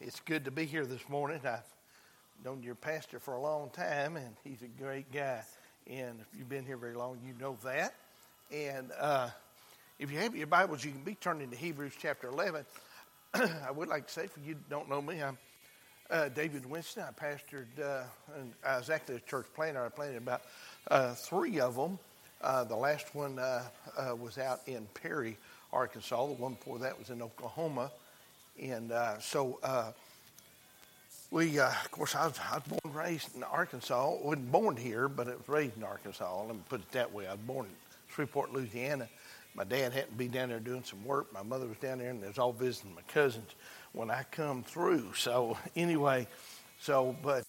It's good to be here this morning. I've known your pastor for a long time, and he's a great guy. And if you've been here very long, you know that. And if you have your Bibles, you can be turning to Hebrews chapter 11. I would like to say, for you who don't know me, I'm David Winston. I pastored, and I was actually a church planter. I planted about 3 of them. The last one was out in Perry, Arkansas. The one before that was in Oklahoma. And we, of course, I was born and raised in Arkansas. I wasn't born here, but I was raised in Arkansas. Let me put it that way. I was born in Shreveport, Louisiana. My dad had to be down there doing some work. My mother was down there, and they was all visiting my cousins when I come through. So anyway, I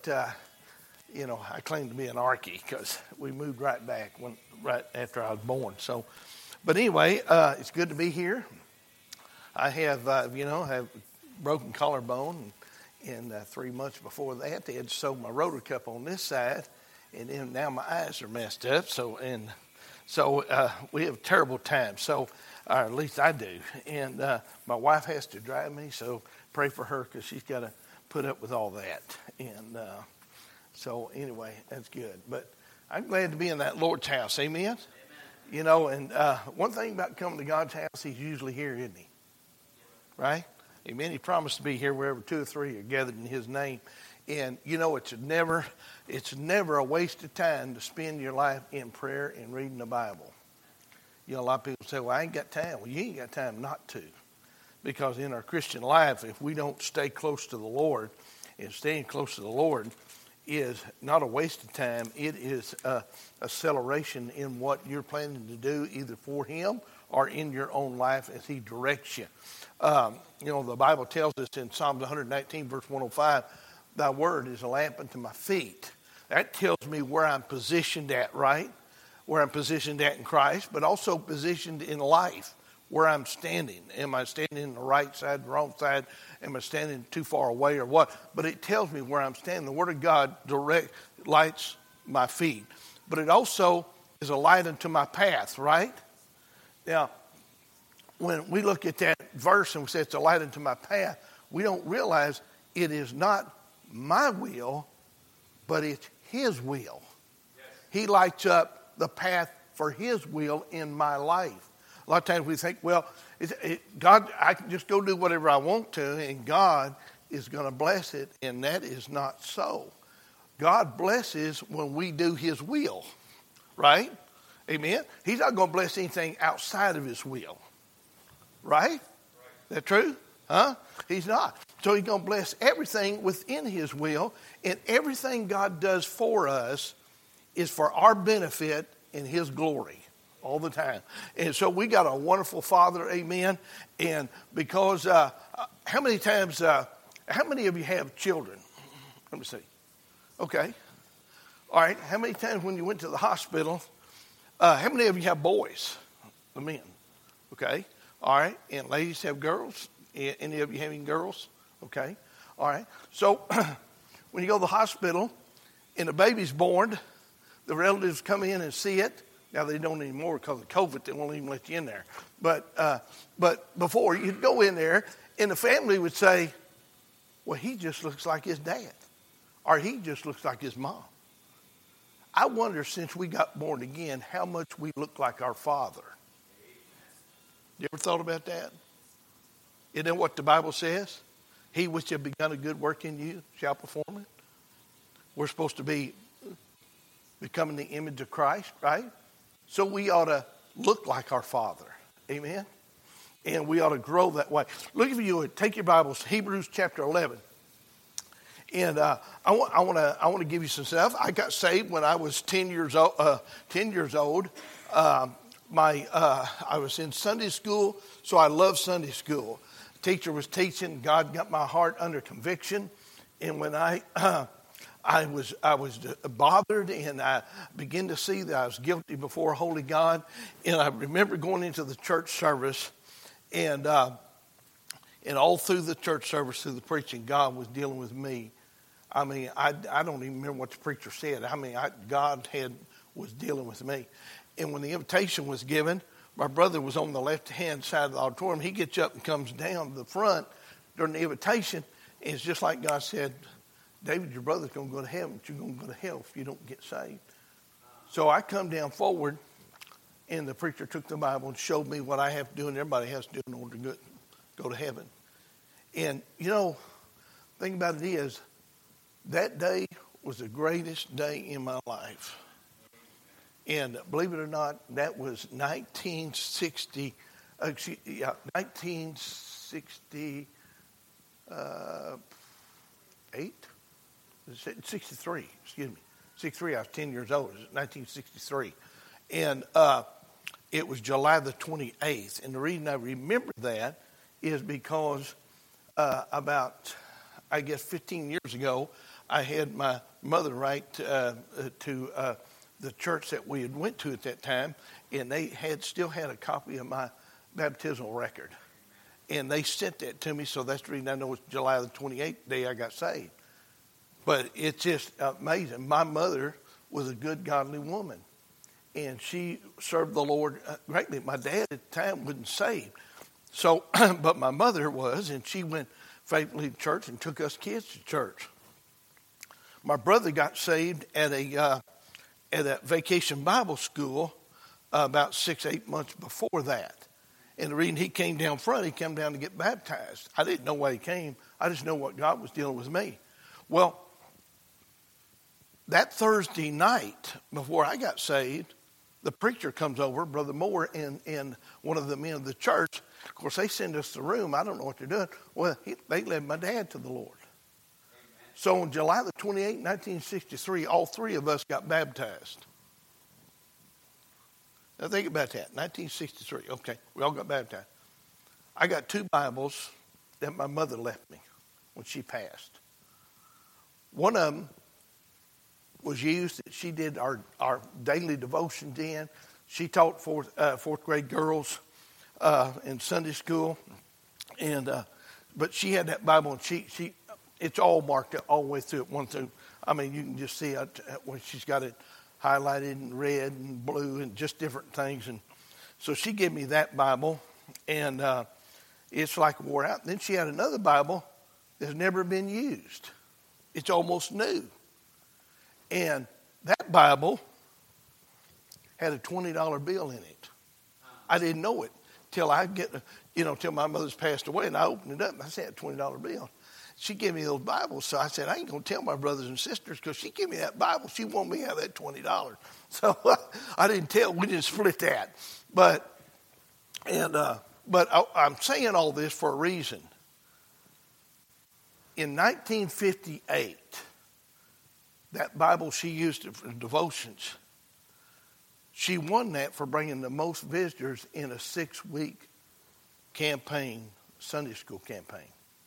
claim to be an Arkie because we moved right back right after I was born. So, but anyway, it's good to be here. I have, have broken collarbone, and 3 months before that, they had to sew my rotor cup on this side, and then now my eyes are messed up. So we have a terrible time. So, or at least I do. And my wife has to drive me, so pray for her because she's got to put up with all that. And so anyway, that's good. But I'm glad to be in that Lord's house. Amen? Amen. You know, and one thing about coming to God's house, He's usually here, isn't He? Right? Amen. He promised to be here wherever 2 or 3 are gathered in His name. And, you know, it's never a waste of time to spend your life in prayer and reading the Bible. You know, a lot of people say, well, I ain't got time. Well, you ain't got time not to. Because in our Christian life, if we don't stay close to the Lord, and staying close to the Lord is not a waste of time. It is a acceleration in what you're planning to do, either for Him or in your own life as He directs you. The Bible tells us in Psalms 119, verse 105, Thy word is a lamp unto my feet. That tells me where I'm positioned at, right? Where I'm positioned at in Christ, but also positioned in life, where I'm standing. Am I standing on the right side, the wrong side? Am I standing too far away or what? But it tells me where I'm standing. The Word of God lights my feet. But it also is a light unto my path, right? Now, when we look at that verse and we say it's a light unto my path, we don't realize it is not my will, but it's His will. Yes. He lights up the path for His will in my life. A lot of times we think, well, God, I can just go do whatever I want to, and God is going to bless it, and that is not so. God blesses when we do His will, right? Amen? He's not going to bless anything outside of His will, right? Is that true? Huh? He's not. So He's going to bless everything within His will, and everything God does for us is for our benefit and His glory. All the time. And so we got a wonderful Father, amen. And because, how many of you have children? Let me see. Okay. All right. How many times when you went to the hospital, how many of you have boys? The men. Okay. All right. And ladies have girls? Any of you having girls? Okay. All right. So when you go to the hospital and the baby's born, the relatives come in and see it. Now, they don't anymore because of COVID. They won't even let you in there. But before, you'd go in there, and the family would say, well, he just looks like his dad. Or he just looks like his mom. I wonder, since we got born again, how much we look like our Father. You ever thought about that? Isn't that what the Bible says? He which have begun a good work in you shall perform it. We're supposed to be becoming the image of Christ, right? So we ought to look like our Father. Amen? And we ought to grow that way. Look, if you would, take your Bibles, Hebrews chapter 11. And I want to give you some stuff. I got saved when I was 10 years old. I was in Sunday school, so I loved Sunday school. Teacher was teaching. God got my heart under conviction. And when I was bothered, and I began to see that I was guilty before holy God. And I remember going into the church service, and all through the church service, through the preaching, God was dealing with me. I mean, I don't even remember what the preacher said. I mean, God was dealing with me. And when the invitation was given, my brother was on the left-hand side of the auditorium. He gets up and comes down to the front during the invitation, It's just like God said, David, your brother's going to go to heaven, but you're going to go to hell if you don't get saved. So I come down forward, and the preacher took the Bible and showed me what I have to do and everybody has to do in order to go to heaven. And, you know, the thing about it is, that day was the greatest day in my life. And believe it or not, that was 1968, 63, excuse me. 63, I was 10 years old. It was 1963. And it was July the 28th. And the reason I remember that is because about, I guess, 15 years ago, I had my mother write to the church that we had went to at that time, and they still had a copy of my baptismal record. And they sent that to me, so that's the reason I know it's July the 28th day I got saved. But it's just amazing. My mother was a good, godly woman, and she served the Lord greatly. My dad at the time wasn't saved, so but my mother was, and she went faithfully to church and took us kids to church. My brother got saved at a vacation Bible school about 6-8 months before that. And the reason he came down front, he came down to get baptized. I didn't know why he came. I just know what God was dealing with me. Well, that Thursday night before I got saved, the preacher comes over, Brother Moore, and one of the men of the church. Of course, they send us to the room. I don't know what they're doing. Well, they led my dad to the Lord. So on July the 28th, 1963, all three of us got baptized. Now think about that, 1963. Okay, we all got baptized. I got 2 Bibles that my mother left me when she passed. One of them was used that she did our daily devotions in. She taught fourth grade girls in Sunday school, and but she had that Bible, and she it's all marked all the way through it, 1 through. I mean, you can just see it when she's got it highlighted in red and blue and just different things. And so she gave me that Bible, and it's like wore out. And then she had another Bible that's never been used. It's almost new. And that Bible had a $20 bill in it. I didn't know it till till my mother's passed away, and I opened it up and I said, $20 bill. She gave me those Bibles, so I said, I ain't going to tell my brothers and sisters because she gave me that Bible. She wanted me to have that $20. So I didn't tell. We didn't split that. But I'm saying all this for a reason. In 1958, that Bible she used for devotions, she won that for bringing the most visitors in a 6-week campaign, Sunday school campaign.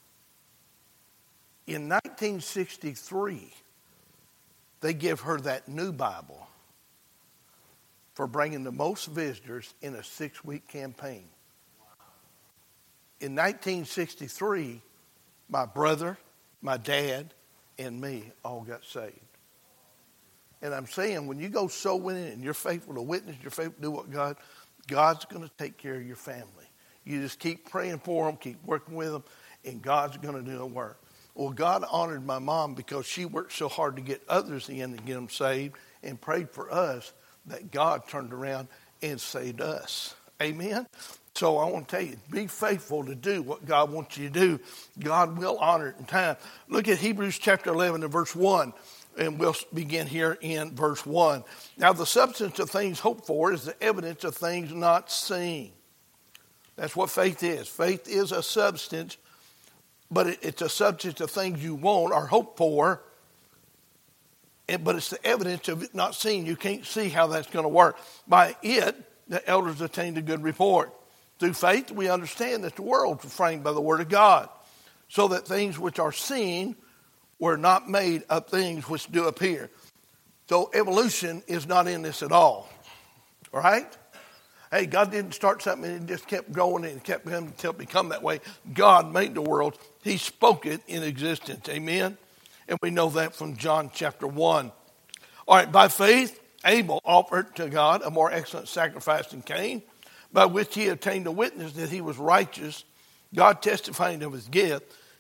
In 1963, they give her that new Bible for bringing the most visitors in a 6-week campaign. In 1963, my brother, my dad, and me all got saved. And I'm saying, when you go soul winning and you're faithful to witness, you're faithful to do what God's going to take care of your family. You just keep praying for them, keep working with them, and God's going to do the work. Well, God honored my mom because she worked so hard to get others in and get them saved and prayed for us that God turned around and saved us. Amen? So I want to tell you, be faithful to do what God wants you to do. God will honor it in time. Look at Hebrews chapter 11 and verse 1. And we'll begin here in verse 1. Now, the substance of things hoped for is the evidence of things not seen. That's what faith is. Faith is a substance, but it's a substance of things you want or hope for, but it's the evidence of it not seen. You can't see how that's going to work. By it, the elders attained a good report. Through faith, we understand that the world was framed by the word of God, so that things which are seen were not made of things which do appear. So evolution is not in this at all. All right? Hey, God didn't start something and it just kept growing and kept going until it become that way. God made the world. He spoke it in existence. Amen? And we know that from John chapter 1. All right, by faith, Abel offered to God a more excellent sacrifice than Cain, by which he obtained a witness that he was righteous, God testifying of his gift.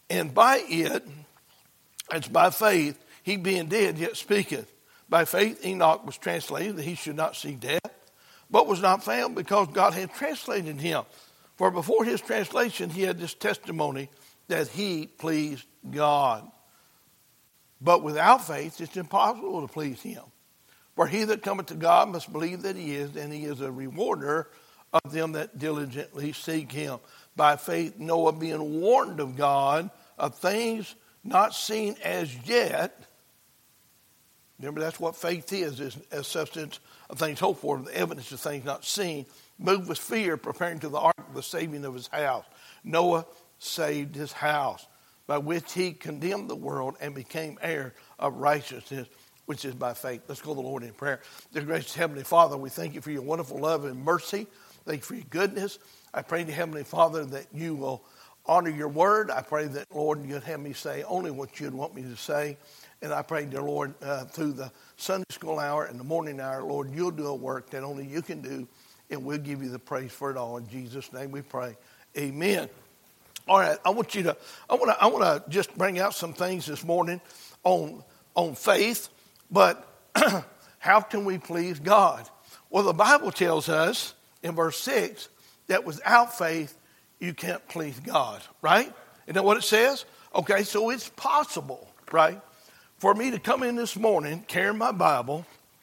And by it, it's by faith, he being dead yet speaketh. By faith Enoch was translated that he should not see death, but was not found because God had translated him. For before his translation he had this testimony that he pleased God. But without faith it's impossible to please him. For he that cometh to God must believe that he is, and he is a rewarder of them that diligently seek him. By faith Noah, being warned of God of things not seen as yet. Remember, that's what faith is a substance of things hoped for, the evidence of things not seen. Moved with fear, preparing to the ark of the saving of his house. Noah saved his house, by which he condemned the world and became heir of righteousness, which is by faith. Let's go to the Lord in prayer. Dear gracious Heavenly Father, we thank you for your wonderful love and mercy. Thank you for your goodness. I pray to Heavenly Father that you will honor your word. I pray that, Lord, you'd have me say only what you'd want me to say. And I pray, dear Lord, through the Sunday school hour and the morning hour, Lord, you'll do a work that only you can do, and we'll give you the praise for it all. In Jesus' name we pray. Amen. All right, I want to just bring out some things this morning on faith, but how can we please God? Well, the Bible tells us in verse 6 that without faith you can't please God, right? Isn't that what it says? Okay, so it's possible, right, for me to come in this morning, carry my Bible,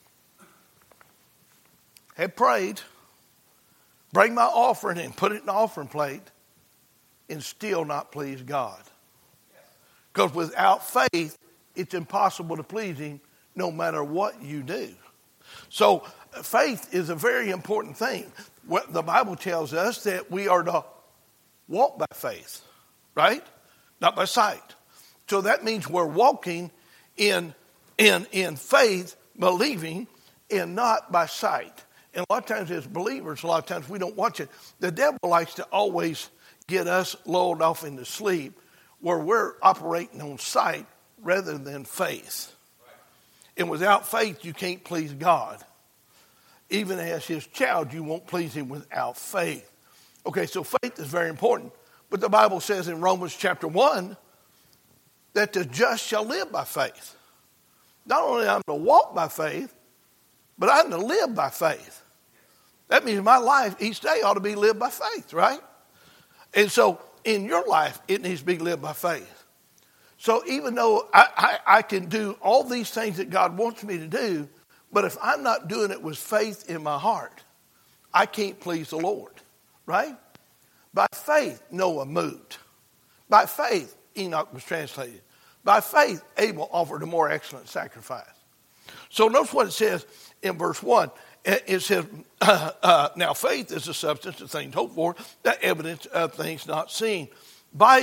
have prayed, bring my offering and put it in the offering plate, and still not please God. Because without faith, it's impossible to please him no matter what you do. So faith is a very important thing. What the Bible tells us that we are to walk by faith, right? Not by sight. So that means we're walking in faith, believing, and not by sight. And a lot of times as believers, a lot of times we don't watch it. The devil likes to always get us lulled off into sleep where we're operating on sight rather than faith. And without faith, you can't please God. Even as his child, you won't please him without faith. Okay, so faith is very important. But the Bible says in Romans chapter 1 that the just shall live by faith. Not only am I to walk by faith, but I'm to live by faith. That means my life each day ought to be lived by faith, right? And so in your life, it needs to be lived by faith. So even though I can do all these things that God wants me to do, but if I'm not doing it with faith in my heart, I can't please the Lord, right? By faith, Noah moved. By faith, Enoch was translated. By faith, Abel offered a more excellent sacrifice. So notice what it says in verse 1. It says, now faith is the substance of things hoped for, the evidence of things not seen. By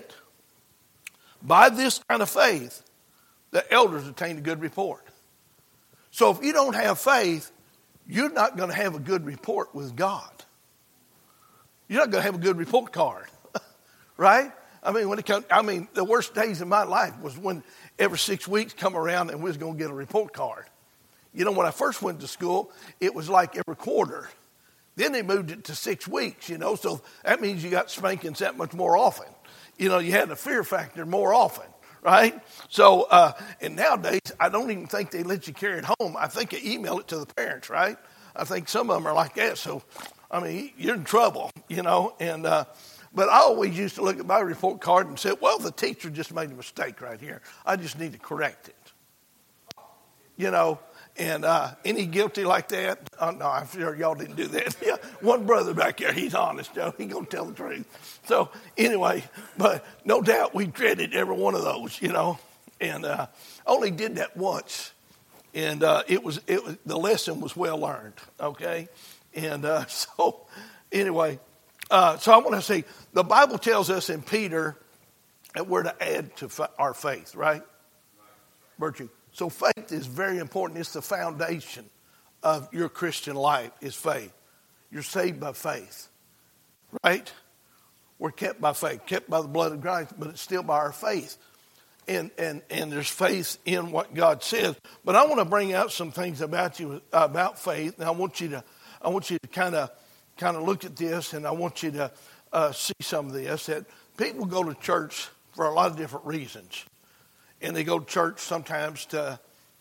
this kind of faith, the elders attained a good report. So if you don't have faith, you're not going to have a good report with God. You're not going to have a good report card, right? I mean, the worst days of my life was when every 6 weeks come around and we was going to get a report card. You know, when I first went to school, it was like every quarter. Then they moved it to 6 weeks, you know, so that means you got spankings that much more often. You know, you had the fear factor more often, right? So, and nowadays, I don't even think they let you carry it home. I think they email it to the parents, right? I think some of them are like that. So, I mean, you're in trouble, you know, and but I always used to look at my report card and say, well, the teacher just made a mistake right here. I just need to correct it. You know, and any guilty like that? No, I'm sure y'all didn't do that. Yeah, one brother back there, he's honest, Joe. He's going to tell the truth. So anyway, but no doubt we dreaded every one of those, you know. And I only did that once. And it was the lesson was well learned, okay? And so anyway, so I want to say, the Bible tells us in Peter that we're to add to our faith, right? Virtue. So faith is very important. It's the foundation of your Christian life is faith. You're saved by faith, right? We're kept by faith, kept by the blood of Christ, but it's still by our faith. And there's faith in what God says. But I want to bring out some things about faith, and I want you to kind of look at this, and I want you to see some of this. That people go to church for a lot of different reasons. And they go to church sometimes to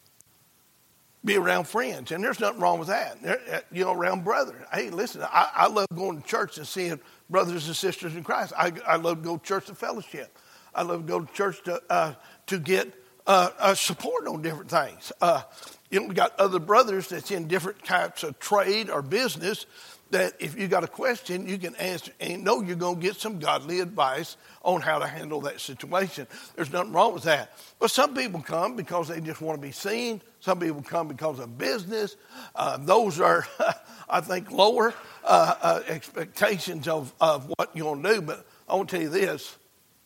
be around friends. And there's nothing wrong with that. Around brethren. Hey, listen, I love going to church and seeing brothers and sisters in Christ. I love to go to church to fellowship. I love to go to church to get support on different things. We got other brothers that's in different types of trade or business that if you got a question, you can answer and know you're going to get some godly advice on how to handle that situation. There's nothing wrong with that. But some people come because they just want to be seen. Some people come because of business. Those are, I think, lower expectations of what you're going to do. But I want to tell you this.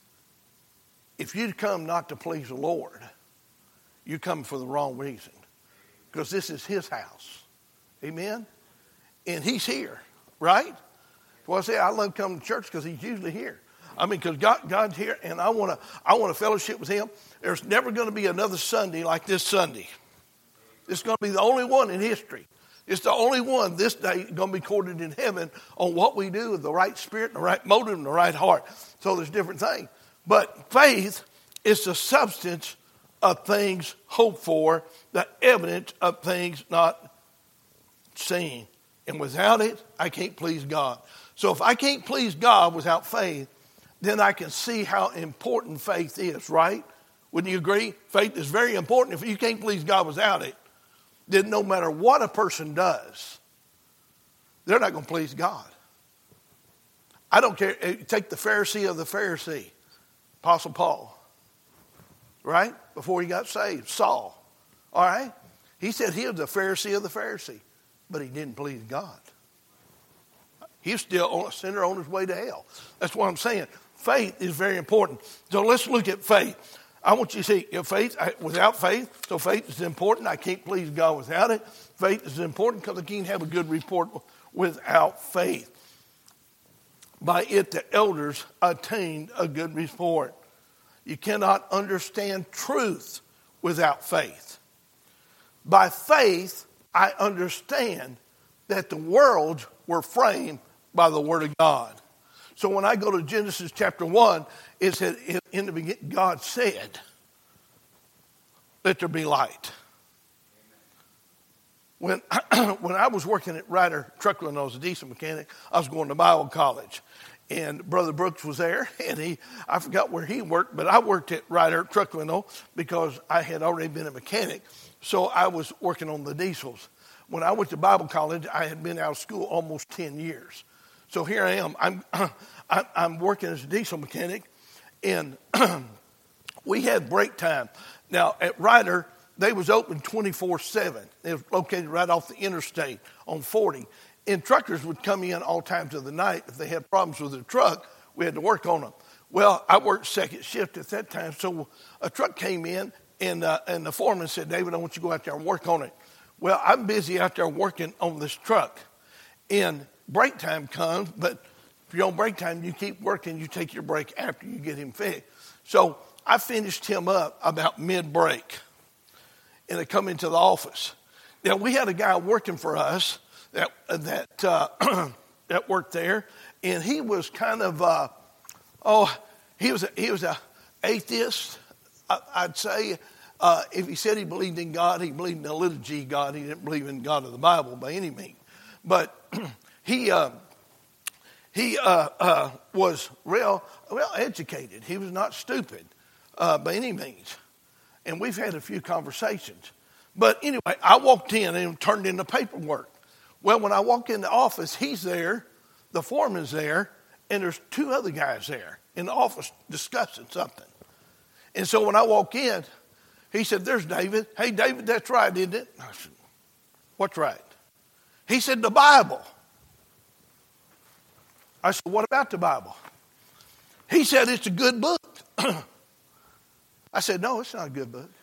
If you come not to please the Lord, you come for the wrong reason. Because this is his house. Amen? And he's here, right? Well, I say I love coming to church because he's usually here. I mean, because God's here, and I want to fellowship with him. There's never going to be another Sunday like this Sunday. It's going to be the only one in history. It's the only one this day going to be recorded in heaven on what we do with the right spirit, and the right motive, and the right heart. So there's different things. But faith is the substance of things hoped for, the evidence of things not seen. And without it, I can't please God. So if I can't please God without faith, then I can see how important faith is, right? Wouldn't you agree? Faith is very important. If you can't please God without it, then no matter what a person does, they're not going to please God. I don't care. Take the Pharisee of the Pharisee, Apostle Paul, right? Before he got saved, Saul, all right? He said he was the Pharisee of the Pharisee. But he didn't please God. He was still a sinner on his way to hell. That's what I'm saying. Faith is very important. So let's look at faith. I want you to see without faith, so faith is important. I can't please God without it. Faith is important because I can't have a good report without faith. By it, the elders attained a good report. You cannot understand truth without faith. By faith, I understand that the worlds were framed by the Word of God. So when I go to Genesis chapter 1, it said, in the beginning, God said, let there be light. When I was working at Ryder Truckland, I was a diesel mechanic, I was going to Bible college. And Brother Brooks was there, and I forgot where he worked, but I worked at Ryder Truckland because I had already been a mechanic. So I was working on the diesels. When I went to Bible college, I had been out of school almost 10 years. So here I am. I'm working as a diesel mechanic, and we had break time. Now, at Ryder, they was open 24/7. It was located right off the interstate on 40. And truckers would come in all times of the night. If they had problems with their truck, we had to work on them. Well, I worked second shift at that time, so a truck came in, and the foreman said, David, I want you to go out there and work on it. Well, I'm busy out there working on this truck. And break time comes, but if you're on break time, you keep working. You take your break after you get him fixed. So I finished him up about mid-break. And I come into the office. Now, we had a guy working for us that worked there. And he was kind of, he was a atheist, I'd say. If he said he believed in God, he believed in a little G God. He didn't believe in God of the Bible by any means. But he was well educated. He was not stupid by any means. And we've had a few conversations. But anyway, I walked in and turned in the paperwork. Well, when I walk in the office, he's there, the foreman's there, and there's two other guys there in the office discussing something. And so when I walk in, he said, there's David. Hey, David, that's right, isn't it? I said, what's right? He said, the Bible. I said, what about the Bible? He said, it's a good book. I said, no, it's not a good book.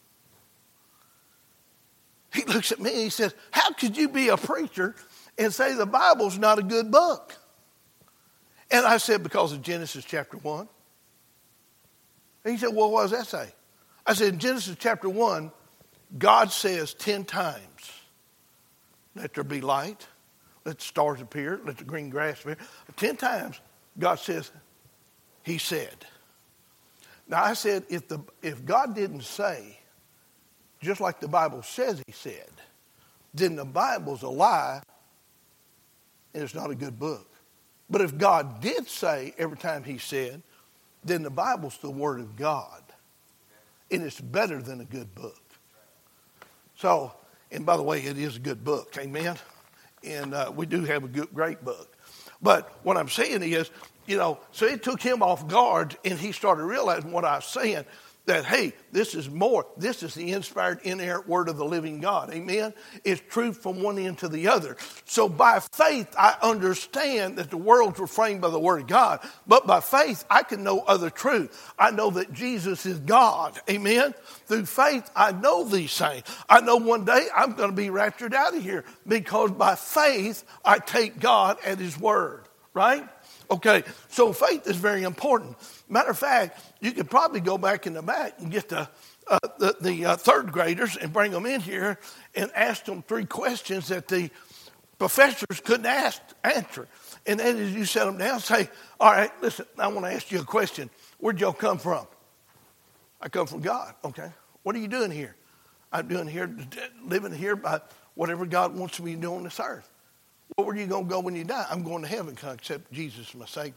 He looks at me and he says, how could you be a preacher and say the Bible's not a good book? And I said, because of Genesis chapter 1. And he said, well, what does that say? I said, in Genesis chapter 1, God says 10 times, let there be light, let the stars appear, let the green grass appear. 10 times, God says, he said. Now I said, if God didn't say, just like the Bible says he said, then the Bible's a lie and it's not a good book. But if God did say every time he said, then the Bible's the Word of God. And it's better than a good book. So, and by the way, it is a good book. Amen? And we do have a great book. But what I'm saying is, so it took him off guard, and he started realizing what I was saying, that, hey, this is more. This is the inspired, inerrant word of the living God. Amen? It's truth from one end to the other. So by faith, I understand that the worlds were framed by the word of God. But by faith, I can know other truth. I know that Jesus is God. Amen? Through faith, I know these things. I know one day I'm going to be raptured out of here because by faith, I take God at his word. Right? Okay, so faith is very important. Matter of fact, you could probably go back in the back and get the third graders and bring them in here and ask them 3 questions that the professors couldn't answer. And then as you set them down, say, all right, listen, I want to ask you a question. Where'd y'all come from? I come from God. Okay, what are you doing here? I'm doing here, living here by whatever God wants me to do on this earth. Well, where are you going to go when you die? I'm going to heaven because I accept Jesus as my Savior.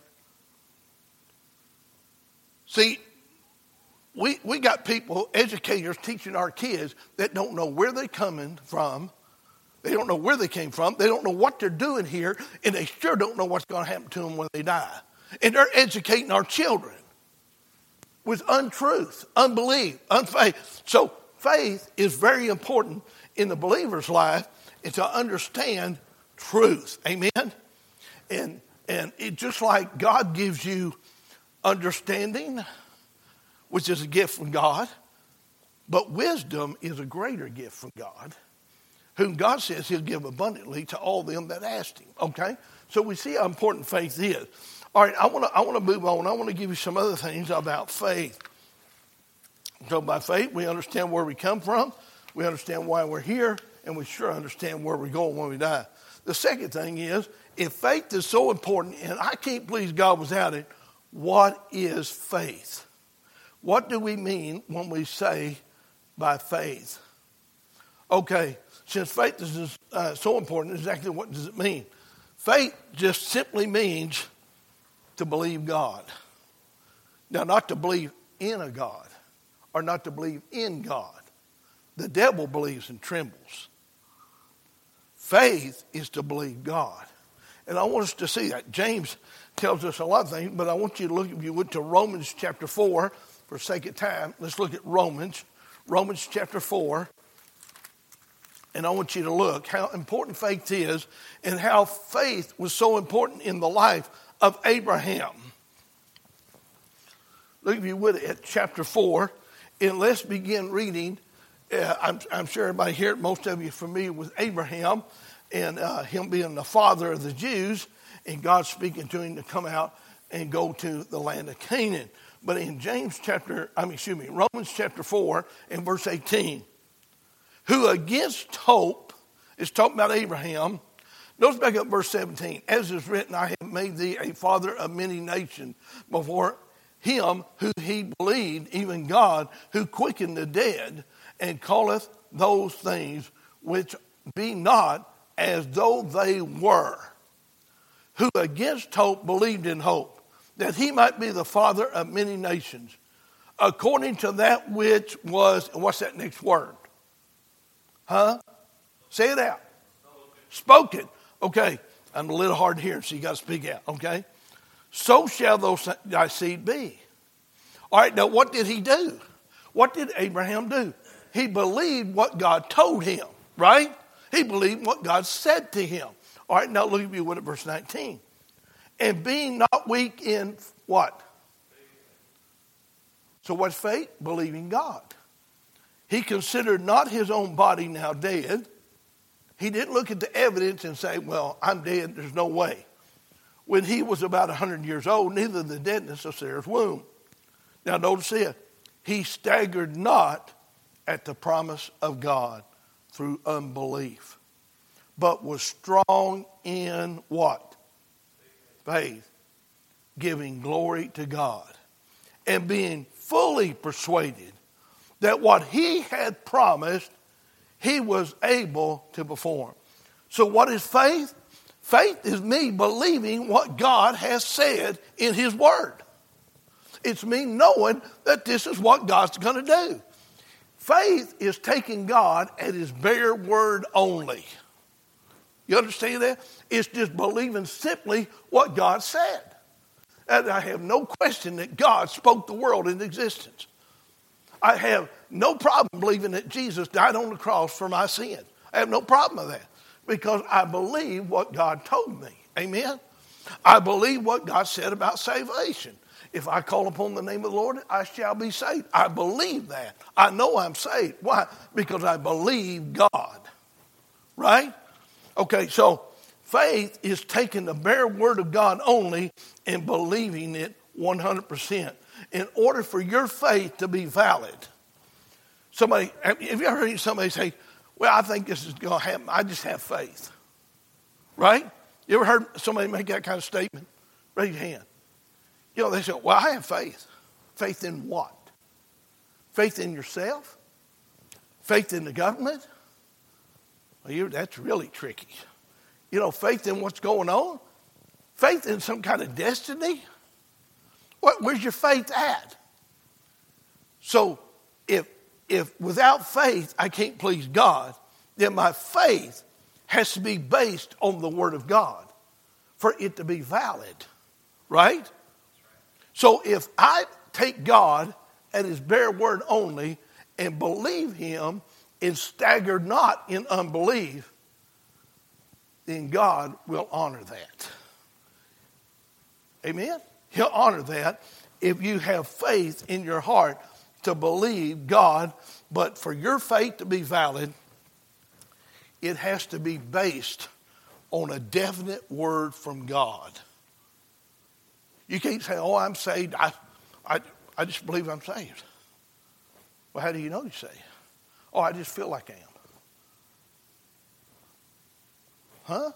See, we got people, educators, teaching our kids that don't know where they're coming from. They don't know where they came from. They don't know what they're doing here. And they sure don't know what's going to happen to them when they die. And they're educating our children with untruth, unbelief, unfaith. So faith is very important in the believer's life, and to understand truth. Amen? And it just like God gives you understanding, which is a gift from God, but wisdom is a greater gift from God, whom God says he'll give abundantly to all them that ask him. Okay? So we see how important faith is. All right, I want to move on. I want to give you some other things about faith. So by faith, we understand where we come from, we understand why we're here, and we sure understand where we're going when we die. The second thing is, if faith is so important, and I can't please God without it, what is faith? What do we mean when we say by faith? Okay, since faith is so important, exactly what does it mean? Faith just simply means to believe God. Now, not to believe in a God or not to believe in God. The devil believes and trembles. Faith is to believe God. And I want us to see that. James tells us a lot of things, but I want you to look, if you would, to Romans chapter 4 for sake of time. Let's look at Romans chapter 4. And I want you to look how important faith is and how faith was so important in the life of Abraham. Look, if you would, at chapter 4. And let's begin reading. I'm sure everybody here, most of you are familiar with Abraham and him being the father of the Jews and God speaking to him to come out and go to the land of Canaan. But in Romans chapter 4 and verse 18, who against hope, is talking about Abraham. Notice back up verse 17. As is written, I have made thee a father of many nations before him who he believed, even God, who quickened the dead, and calleth those things which be not as though they were. Who against hope believed in hope, that he might be the father of many nations, according to that which was, and what's that next word? Say it out. Spoken. Okay, I'm a little hard of hearing, so you got to speak out, okay? So shall thy seed be. All right, now what did he do? What did Abraham do? He believed what God told him, right? He believed what God said to him. All right, now look at me with it, verse 19. And being not weak in what? So what's faith? Believing God. He considered not his own body now dead. He didn't look at the evidence and say, well, I'm dead, there's no way. When he was about 100 years old, neither the deadness of Sarah's womb. Now notice this. He staggered not at the promise of God through unbelief, but was strong in what? Faith, giving glory to God, and being fully persuaded that what he had promised, he was able to perform. So what is faith? Faith is me believing what God has said in his word. It's me knowing that this is what God's going to do. Faith is taking God at his bare word only. You understand that? It's just believing simply what God said. And I have no question that God spoke the world into existence. I have no problem believing that Jesus died on the cross for my sin. I have no problem with that because I believe what God told me. Amen? I believe what God said about salvation. If I call upon the name of the Lord, I shall be saved. I believe that. I know I'm saved. Why? Because I believe God. Right? Okay, so faith is taking the bare word of God only and believing it 100%. In order for your faith to be valid. Somebody, have you ever heard somebody say, well, I think this is going to happen. I just have faith. Right? You ever heard somebody make that kind of statement? Raise your hand. You know, they say, well, I have faith. Faith in what? Faith in yourself? Faith in the government? Well, that's really tricky. You know, faith in what's going on? Faith in some kind of destiny? Where's your faith at? So if without faith I can't please God, then my faith has to be based on the Word of God for it to be valid. Right? So if I take God at his bare word only and believe him and stagger not in unbelief, then God will honor that. Amen? He'll honor that if you have faith in your heart to believe God. But for your faith to be valid, it has to be based on a definite word from God. You can't say, oh, I'm saved. I just believe I'm saved. Well, how do you know you're saved? Oh, I just feel like I am. Huh?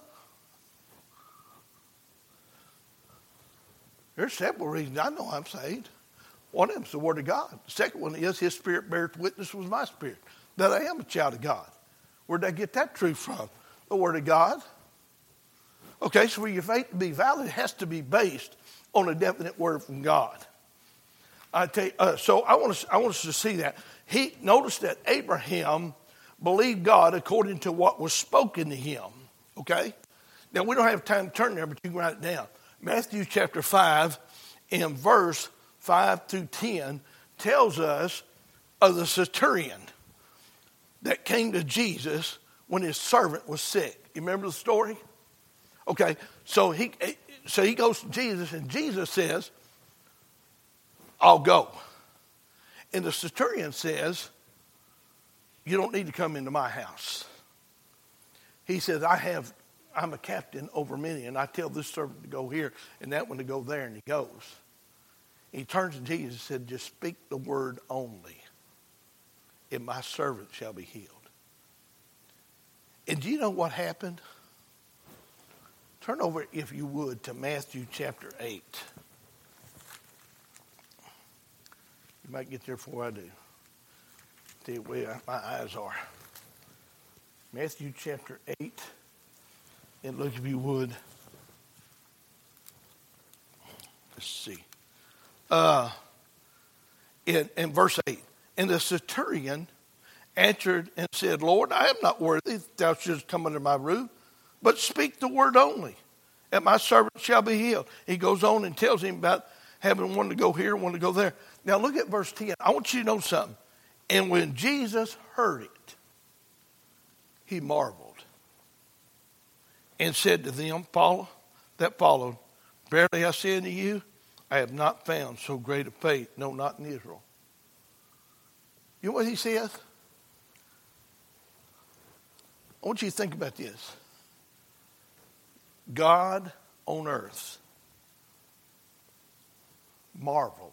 There's several reasons I know I'm saved. One of them is the Word of God. The second one is his Spirit bears witness with my spirit that I am a child of God. Where'd I get that truth from? The Word of God. Okay, so for your faith to be valid, it has to be based on a definite word from God. I tell you, so I want us to see that. He noticed that Abraham believed God according to what was spoken to him. Okay? Now, we don't have time to turn there, but you can write it down. Matthew chapter 5 and verse 5 through 10 tells us of the centurion that came to Jesus when his servant was sick. You remember the story? Okay, so he goes to Jesus, and Jesus says, I'll go. And the centurion says, you don't need to come into my house. He says, I'm a captain over many, and I tell this servant to go here and that one to go there, and he goes. He turns to Jesus and said, just speak the word only, and my servant shall be healed. And do you know what happened? Turn over, if you would, to Matthew chapter 8. You might get there before I do. See where my eyes are. Matthew chapter 8. And look, if you would. Let's see. In verse 8. And the centurion answered and said, Lord, I am not worthy that thou shouldest come under my roof, but speak the word only, and my servant shall be healed. He goes on and tells him about having one to go here, one to go there. Now look at verse 10. I want you to know something. And when Jesus heard it, he marveled and said to them that followed, verily I say unto you, I have not found so great a faith, no, not in Israel. You know what he says? I want you to think about this. God on earth marveled.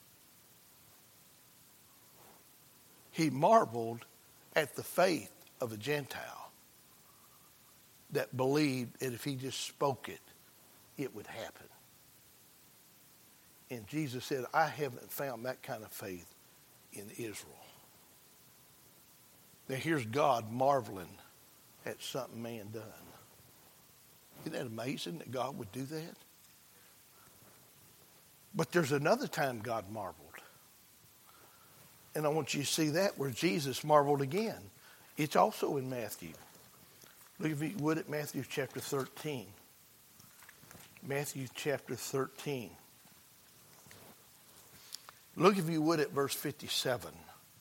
He marveled at the faith of a Gentile that believed that if he just spoke it, it would happen. And Jesus said, I haven't found that kind of faith in Israel. Now here's God marveling at something man done. Isn't that amazing that God would do that? But there's another time God marveled. And I want you to see that where Jesus marveled again. It's also in Matthew. Look if you would at Matthew chapter 13. Matthew chapter 13. Look if you would at verse 57.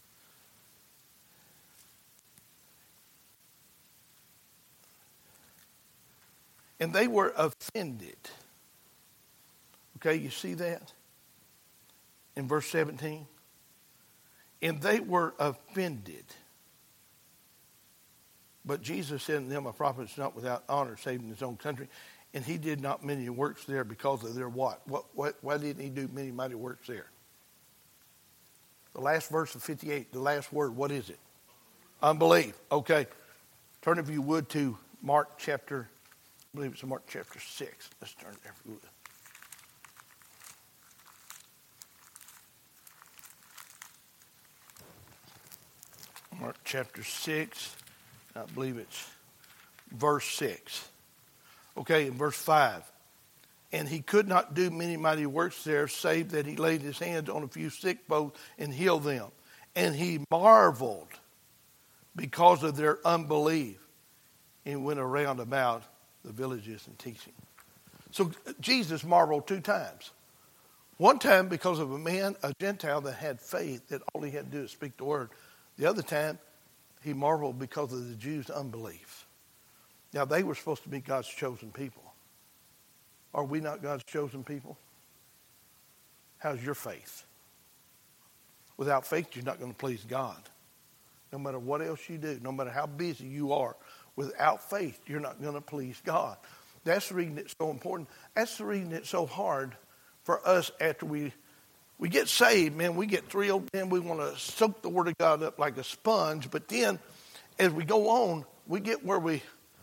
And they were offended. Okay, you see that? In verse 17. And they were offended. But Jesus said to them, a prophet is not without honor, save in his own country. And he did not many works there because of their what? Why didn't he do many mighty works there? The last verse of 58, the last word, what is it? Unbelief. Okay. Turn if you would to Mark chapter, I believe it's Mark chapter 6. Let's turn there if you would. Mark chapter 6, I believe it's verse 6. Okay, in verse 5. And he could not do many mighty works there, save that he laid his hands on a few sick folk and healed them. And he marveled because of their unbelief and went around about the villages and teaching. So Jesus marveled 2 times. One time because of a man, a Gentile that had faith that all he had to do is speak the word. The other time, he marveled because of the Jews' unbelief. Now, they were supposed to be God's chosen people. Are we not God's chosen people? How's your faith? Without faith, you're not going to please God. No matter what else you do, no matter how busy you are, without faith, you're not going to please God. That's the reason it's so important. That's the reason it's so hard for us after we get saved, man. We get thrilled, and we want to soak the Word of God up like a sponge. But then, as we go on, we get where we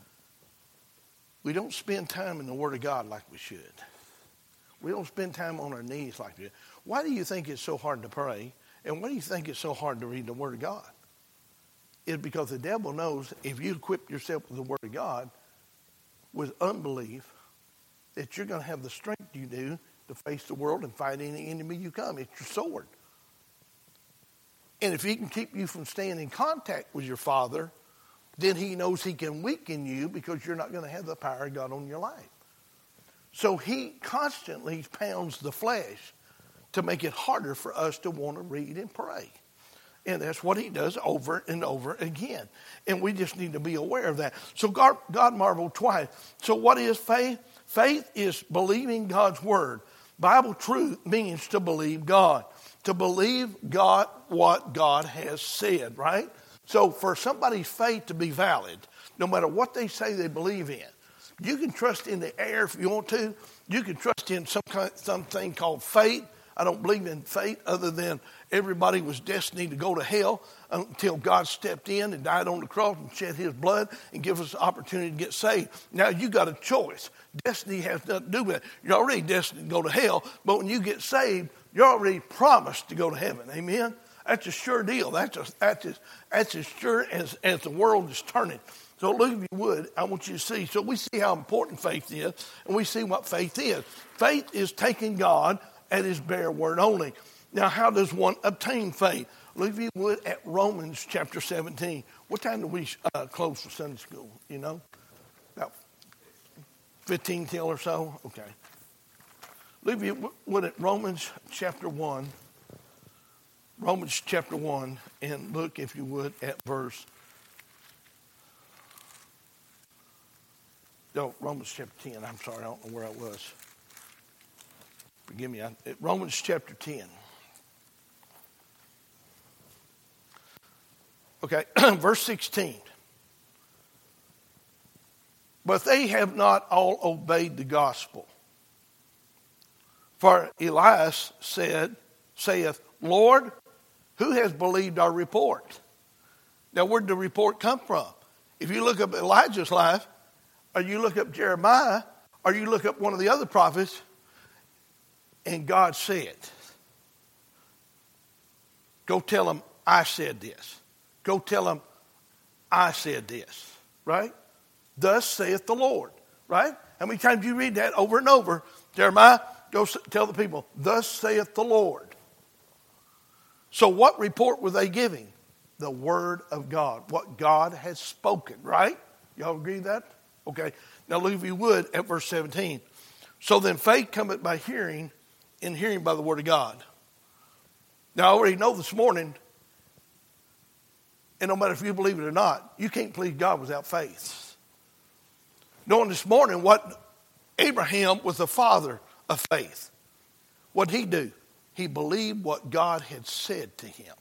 don't spend time in the Word of God like we should. We don't spend time on our knees like we should. Why do you think it's so hard to pray? And why do you think it's so hard to read the Word of God? It's because the devil knows if you equip yourself with the Word of God with unbelief, that you're going to have the strength you do to face the world and fight any enemy you come. It's your sword. And if he can keep you from staying in contact with your Father, then he knows he can weaken you because you're not going to have the power of God on your life. So he constantly pounds the flesh to make it harder for us to want to read and pray. And that's what he does over and over again. And we just need to be aware of that. So God marveled twice. So what is faith? Faith is believing God's word. Bible truth means to believe God. To believe God, what God has said, right? So for somebody's faith to be valid, no matter what they say they believe in, you can trust in the air if you want to. You can trust in something called fate. I don't believe in fate other than everybody was destined to go to hell until God stepped in and died on the cross and shed his blood and give us the opportunity to get saved. Now you got a choice. Destiny has nothing to do with it. You're already destined to go to hell, but when you get saved, you're already promised to go to heaven. Amen? That's a sure deal. That's as sure as the world is turning. So look, if you would, I want you to see. So we see how important faith is, and we see what faith is. Faith is taking God at his bare word only. Now, how does one obtain faith? Look, if you would, at Romans chapter 17. What time do we close for Sunday school? You know? About 15 till or so? Okay. Look, if you would, at Romans chapter 1. Romans chapter 1. And look, if you would, at verse... No, Romans chapter 10. I'm sorry, I don't know where I was. Forgive me. Romans chapter 10. Okay, verse 16. But they have not all obeyed the gospel. For Elias saith, Lord, who has believed our report? Now, where did the report come from? If you look up Elijah's life, or you look up Jeremiah, or you look up one of the other prophets, and God said, go tell them I said this. Go tell them I said this, right? Thus saith the Lord, right? How many times you read that over and over? Jeremiah, go tell the people, thus saith the Lord. So what report were they giving? The word of God, what God has spoken, right? Y'all agree with that? Okay. Now look, if you would, at verse 17. So then faith cometh by hearing, and hearing by the word of God. Now I already know this morning, and no matter if you believe it or not, you can't please God without faith. Knowing this morning what Abraham was the father of faith. What did he do? He believed what God had said to him.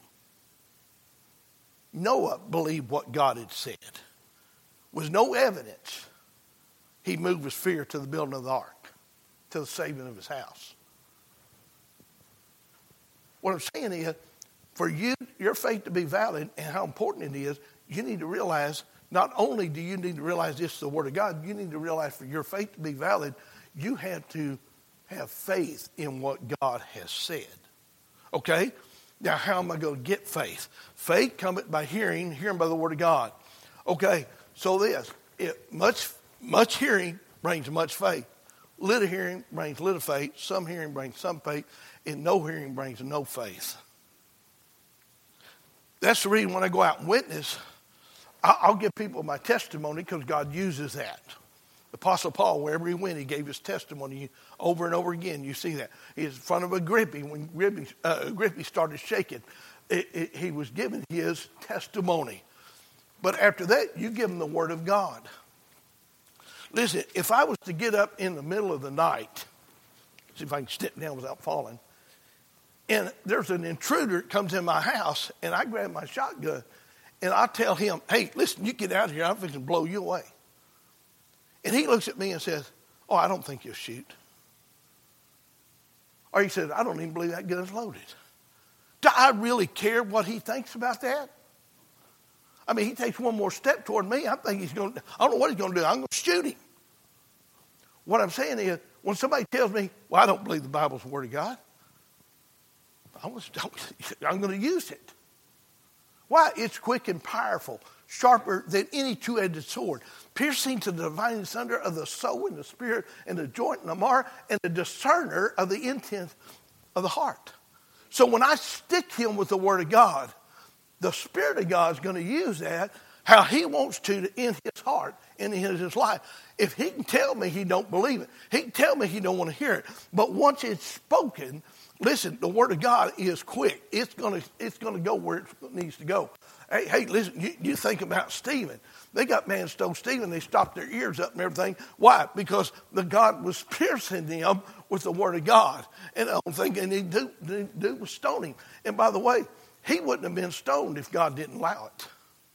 Noah believed what God had said. Was no evidence. He moved with fear to the building of the ark, to the saving of his house. What I'm saying is, for you, your faith to be valid and how important it is, you need to realize, not only do you need to realize this is the word of God, you need to realize for your faith to be valid, you have to have faith in what God has said. Okay? Now, how am I going to get faith? Faith cometh by hearing, hearing by the word of God. Okay, so much hearing brings much faith. Little hearing brings little faith. Some hearing brings some faith. And no hearing brings no faith. That's the reason when I go out and witness, I'll give people my testimony because God uses that. Apostle Paul, wherever he went, he gave his testimony over and over again. You see that. He's in front of Agrippa. When Agrippa started shaking, he was giving his testimony. But after that, you give him the word of God. Listen, if I was to get up in the middle of the night, see if I can step down without falling, and there's an intruder that comes in my house, and I grab my shotgun, and I tell him, hey, listen, you get out of here. I'm fixing to blow you away. And he looks at me and says, oh, I don't think you'll shoot. Or he said, I don't even believe that gun's loaded. Do I really care what he thinks about that? I mean, he takes one more step toward me. I don't know what he's going to do. I'm going to shoot him. What I'm saying is, when somebody tells me, well, I don't believe the Bible's the Word of God, I'm going to use it. Why? It's quick and powerful, sharper than any two-edged sword, piercing to the dividing asunder of the soul and the spirit and the joint and the marrow, and the discerner of the intent of the heart. So when I stick him with the Word of God, the Spirit of God is going to use that how he wants to in his heart and in his life. If he can tell me he don't believe it, he can tell me he don't want to hear it. But once it's spoken, listen, the Word of God is quick. It's going to go where it needs to go. Hey, listen, you think about Stephen. They got man stone Stephen. They stopped their ears up and everything. Why? Because the God was piercing them with the Word of God. And the only thing they need to do was stone him. And by the way, he wouldn't have been stoned if God didn't allow it.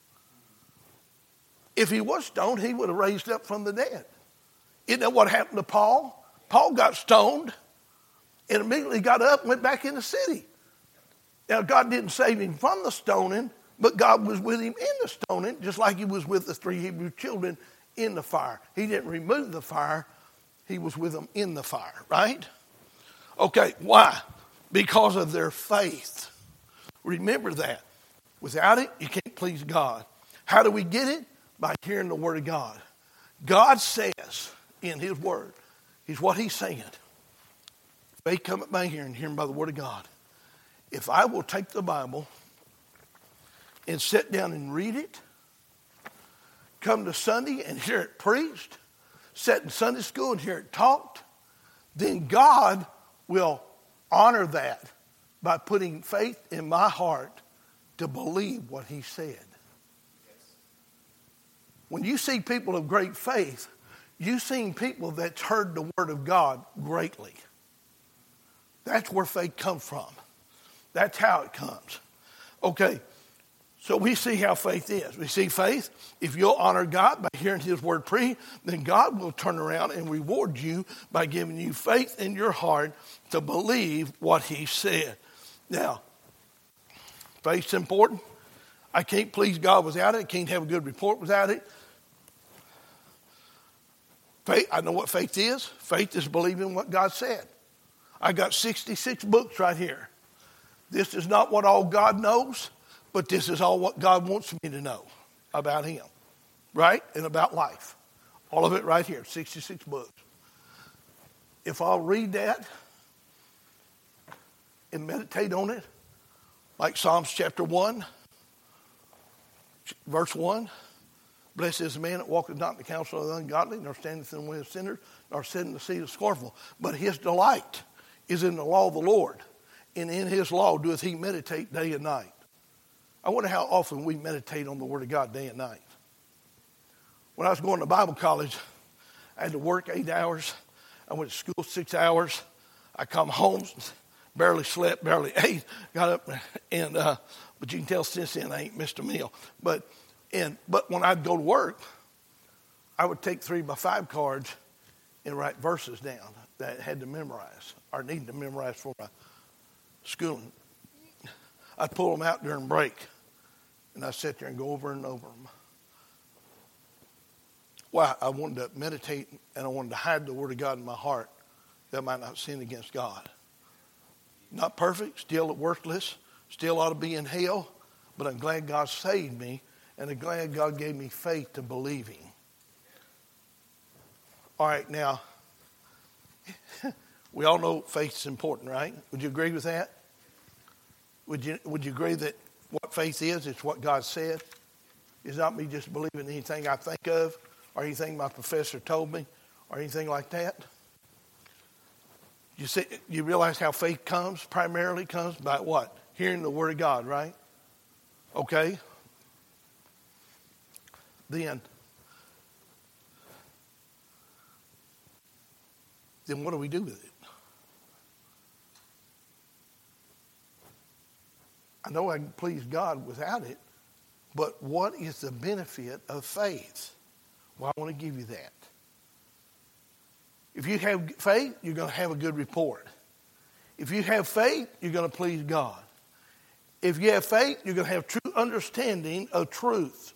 If he was stoned, he would have raised up from the dead. Isn't that what happened to Paul? Paul got stoned and immediately got up and went back in the city. Now, God didn't save him from the stoning, but God was with him in the stoning, just like he was with the 3 Hebrew children in the fire. He didn't remove the fire. He was with them in the fire, right? Okay, why? Because of their faith. Remember that. Without it, you can't please God. How do we get it? By hearing the Word of God. God says in His Word, He's what He's saying. Faith cometh by hearing, hearing by the Word of God. If I will take the Bible and sit down and read it, come to Sunday and hear it preached, sit in Sunday school and hear it taught, then God will honor that by putting faith in my heart to believe what He said. When you see people of great faith, you've seen people that's heard the Word of God greatly. That's where faith comes from. That's how it comes. Okay, so we see how faith is. We see faith, if you'll honor God by hearing His Word preached, then God will turn around and reward you by giving you faith in your heart to believe what He said. Now, faith's important. I can't please God without it. I can't have a good report without it. Faith, I know what faith is. Faith is believing what God said. I got 66 books right here. This is not what all God knows, but this is all what God wants me to know about him, right? And about life. All of it right here, 66 books. If I'll read that and meditate on it, like Psalms chapter 1, verse 1, blessed is the man that walketh not in the counsel of the ungodly, nor standeth in the way of sinners, nor sitteth in the seat of the scornful. But his delight is in the law of the Lord, and in his law doeth he meditate day and night. I wonder how often we meditate on the Word of God day and night. When I was going to Bible college, I had to work 8 hours. I went to school 6 hours. I come home, barely slept, barely ate, got up, and but you can tell since then I ain't missed a meal. But when I'd go to work, I would take 3x5 cards and write verses down that I had to memorize or needed to memorize for my schooling. I'd pull them out during break, and I'd sit there and go over and over them. Why? I wanted to meditate, and I wanted to hide the Word of God in my heart that I might not sin against God. Not perfect, still worthless, still ought to be in hell, but I'm glad God saved me, and I'm glad God gave me faith to believe him. All right, now, we all know faith is important, right? Would you agree with that? Would you agree that what faith is, it's what God said? It's not me just believing anything I think of or anything my professor told me or anything like that? You realize how faith primarily comes by what? Hearing the Word of God, right? Okay. Then what do we do with it? I know I can please God without it, but what is the benefit of faith? Well, I want to give you that. If you have faith, you're going to have a good report. If you have faith, you're going to please God. If you have faith, you're going to have true understanding of truth.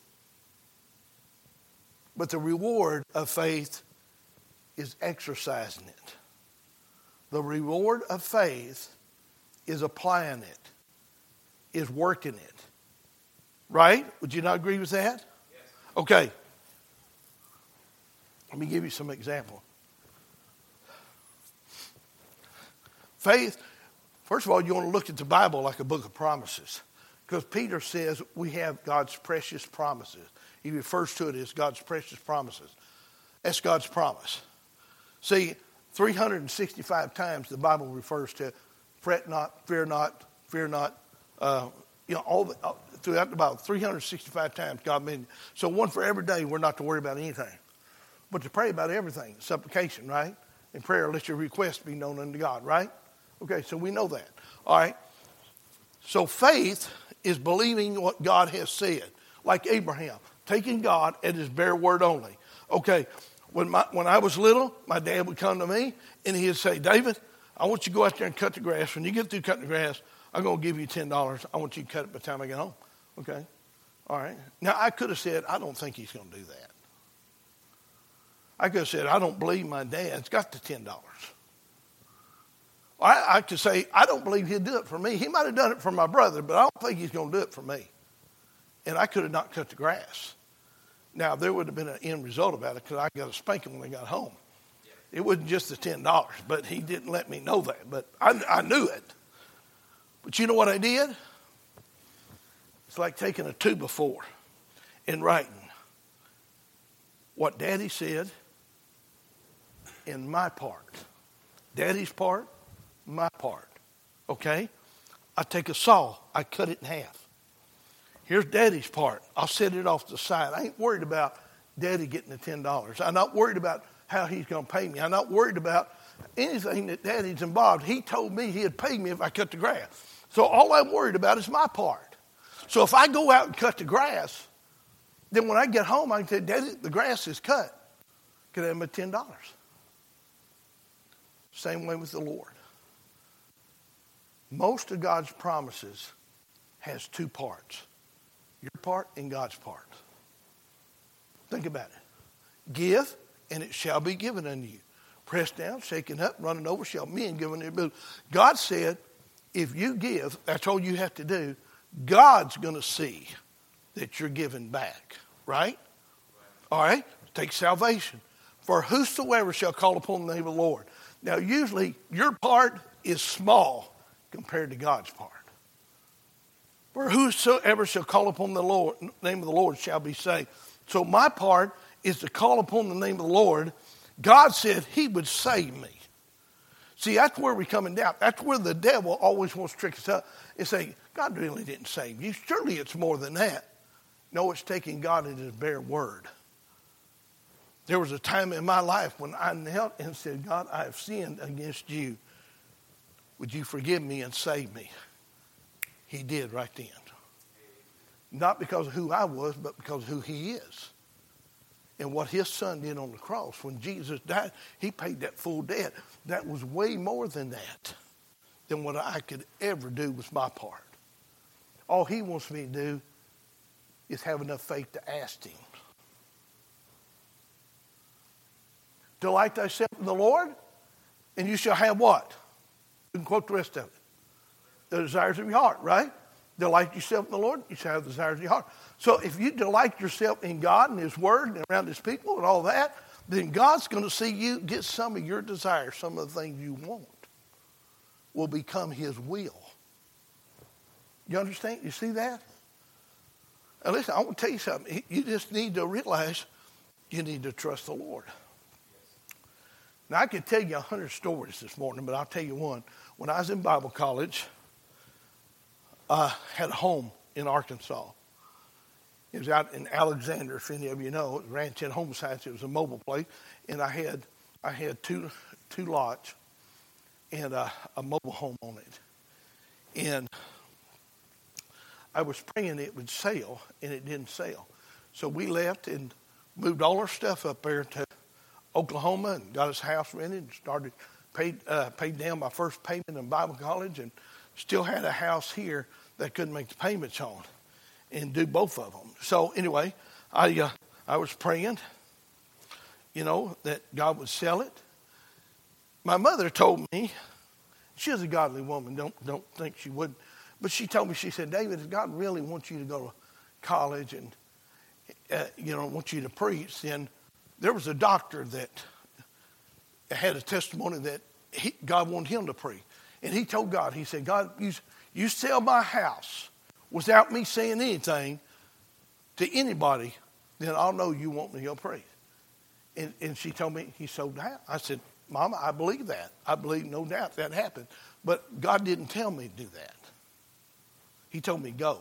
But the reward of faith is exercising it. The reward of faith is applying it, is working it. Right? Would you not agree with that? Yes. Okay. Let me give you some example. Faith, first of all, you want to look at the Bible like a book of promises. Because Peter says we have God's precious promises. He refers to it as God's precious promises. That's God's promise. See, 365 times the Bible refers to fret not, fear not, fear not. Throughout the Bible, 365 times God made it. So one for every day, we're not to worry about anything. But to pray about everything, supplication, right? In prayer, let your requests be known unto God, right? Okay, so we know that. All right. So faith is believing what God has said. Like Abraham, taking God at his bare word only. Okay, when I was little, my dad would come to me and he'd say, David, I want you to go out there and cut the grass. When you get through cutting the grass, I'm going to give you $10. I want you to cut it by the time I get home. Okay? All right. Now, I could have said, I don't think he's going to do that. I could have said, I don't believe my dad's got the $10. I could say, I don't believe he'll do it for me. He might have done it for my brother, but I don't think he's going to do it for me. And I could have not cut the grass. Now, there would have been an end result about it because I got a spanking when I got home. It wasn't just the $10, but he didn't let me know that. But I knew it. But you know what I did? It's like taking a 2x4 and writing what Daddy said in my part. Daddy's part, my part. Okay? I take a saw, I cut it in half. Here's Daddy's part. I'll set it off to the side. I ain't worried about Daddy getting the $10. I'm not worried about how he's going to pay me. I'm not worried about anything that Daddy's involved. He told me he'd pay me if I cut the grass. So all I'm worried about is my part. So if I go out and cut the grass, then when I get home, I can say, Daddy, the grass is cut. Can I have my $10? Same way with the Lord. Most of God's promises has two parts. Your part and God's part. Think about it. Give, and it shall be given unto you. pressed down, shaken up, running over, shall men give unto you. God said, if you give, that's all you have to do. God's going to see that you're giving back, right? All right? Take salvation. For whosoever shall call upon the name of the Lord. Now, usually your part is small compared to God's part. For whosoever shall call upon the Lord, name of the Lord shall be saved. So my part is to call upon the name of the Lord. God said he would save me. See, that's where we come in doubt. That's where the devil always wants to trick us up and say, God really didn't save you. Surely it's more than that. No, it's taking God at his bare word. There was a time in my life when I knelt and said, God, I have sinned against you. Would you forgive me and save me? He did right then. Not because of who I was, but because of who he is. And what his son did on the cross. When Jesus died, he paid that full debt. That was way more than that, than what I could ever do with my part. All he wants me to do is have enough faith to ask him. Delight thyself in the Lord, and you shall have what? You can quote the rest of it. The desires of your heart, right? Delight yourself in the Lord, you shall have the desires of your heart. So if you delight yourself in God and his word and around his people and all that, then God's going to see you get some of your desires, some of the things you want will become his will. You understand? You see that? Now listen, I want to tell you something. You just need to realize you need to trust the Lord. Now, I could tell you 100 stories this morning, but I'll tell you one. When I was in Bible college, I had a home in Arkansas. It was out in Alexander, if any of you know. It was Ranch and Homicides. It was a mobile place. And I had two lots and a mobile home on it. And I was praying it would sell, and it didn't sell. So we left and moved all our stuff up there to Oklahoma and got his house rented and started paid down my first payment in Bible college and still had a house here that I couldn't make the payments on and do both of them. So anyway, I was praying, that God would sell it. My mother told me, she was a godly woman, don't think she wouldn't, but she told me, she said, David, if God really wants you to go to college and wants you to preach, then there was a doctor that had a testimony that God wanted him to preach. And he told God, he said, God, you sell my house without me saying anything to anybody, then I'll know you want me to go preach. And she told me he sold the house. I said, Mama, I believe that. I believe no doubt that happened. But God didn't tell me to do that. He told me go.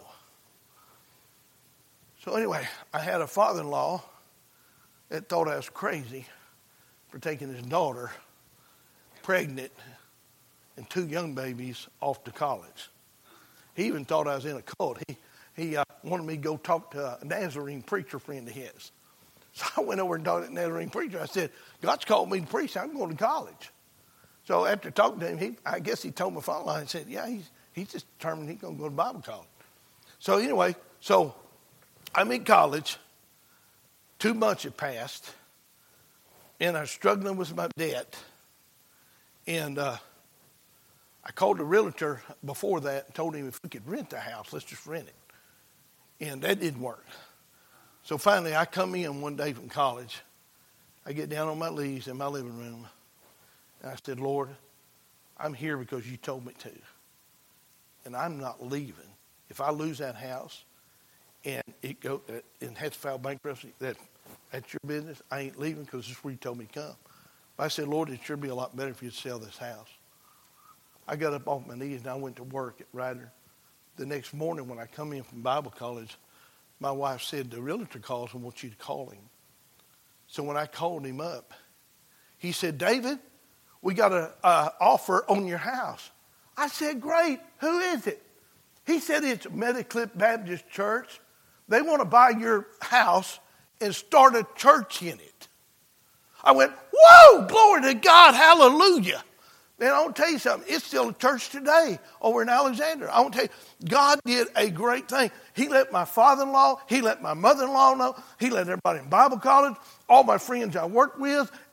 So anyway, I had a father-in-law that thought I was crazy for taking his daughter, pregnant, and 2 young babies off to college. He even thought I was in a cult. He wanted me to go talk to a Nazarene preacher friend of his. So I went over and talked to that Nazarene preacher. I said, God's called me to preach. I'm going to college. So after talking to him, I guess he told my father-in-law and said, yeah, he's just determined he's going to go to Bible college. So anyway, I'm in college. 2 months had passed, and I was struggling with my debt. And I called the realtor before that and told him if we could rent the house, let's just rent it. And that didn't work. So finally, I come in one day from college. I get down on my knees in my living room, and I said, Lord, I'm here because you told me to. And I'm not leaving. If I lose that house and it has to file bankruptcy, that's your business. I ain't leaving because this is where you told me to come. But I said, Lord, it'd sure be a lot better if you'd sell this house. I got up off my knees and I went to work at Ryder. The next morning when I come in from Bible college, my wife said, the realtor calls and wants you to call him. So when I called him up, he said, David, we got an offer on your house. I said, great. Who is it? He said, it's Mediclip Baptist Church. They want to buy your house and start a church in it. I went, whoa, glory to God, hallelujah. Man, I want to tell you something. It's still a church today over in Alexander. I want to tell you, God did a great thing. He let my father-in-law, he let my mother-in-law know, he let everybody in Bible college, all my friends I worked with,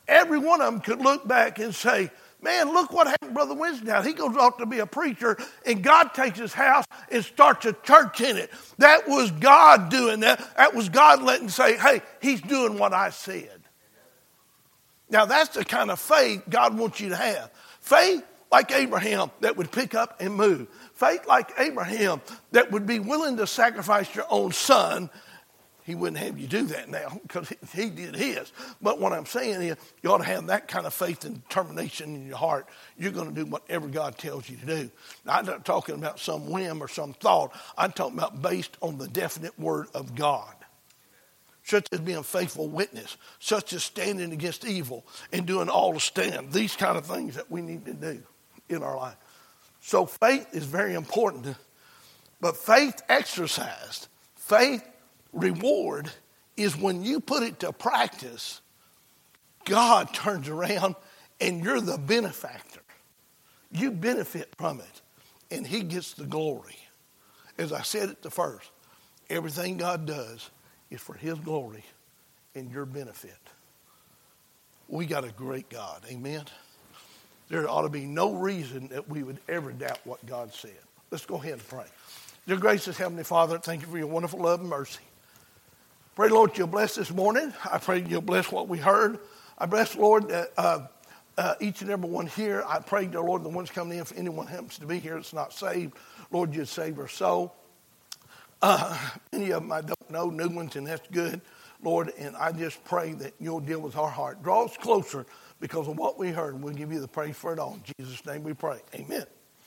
every one of them could look back and say, man, look what happened to Brother Wednesday now. He goes off to be a preacher, and God takes his house and starts a church in it. That was God doing that. That was God letting say, hey, he's doing what I said. Now, that's the kind of faith God wants you to have. Faith like Abraham that would pick up and move. Faith like Abraham that would be willing to sacrifice your own son. He wouldn't have you do that now because he did his. But what I'm saying is you ought to have that kind of faith and determination in your heart. You're going to do whatever God tells you to do. Now, I'm not talking about some whim or some thought. I'm talking about based on the definite word of God. Such as being a faithful witness, such as standing against evil and doing all to stand. These kind of things that we need to do in our life. So faith is very important. But faith exercised, faith reward is when you put it to practice, God turns around and you're the benefactor. You benefit from it and he gets the glory. As I said at the first, everything God does is for his glory and your benefit. We got a great God. Amen. There ought to be no reason that we would ever doubt what God said. Let's go ahead and pray. Dear gracious Heavenly Father, thank you for your wonderful love and mercy. Pray, Lord, you'll bless this morning. I pray you'll bless what we heard. I bless, Lord, that each and every one here. I pray, dear Lord, the ones coming in, if anyone happens to be here that's not saved, Lord, you'd save our soul. Many of them I don't know, new ones, and that's good, Lord. And I just pray that you'll deal with our heart. Draw us closer because of what we heard. We'll give you the praise for it all. In Jesus' name we pray. Amen.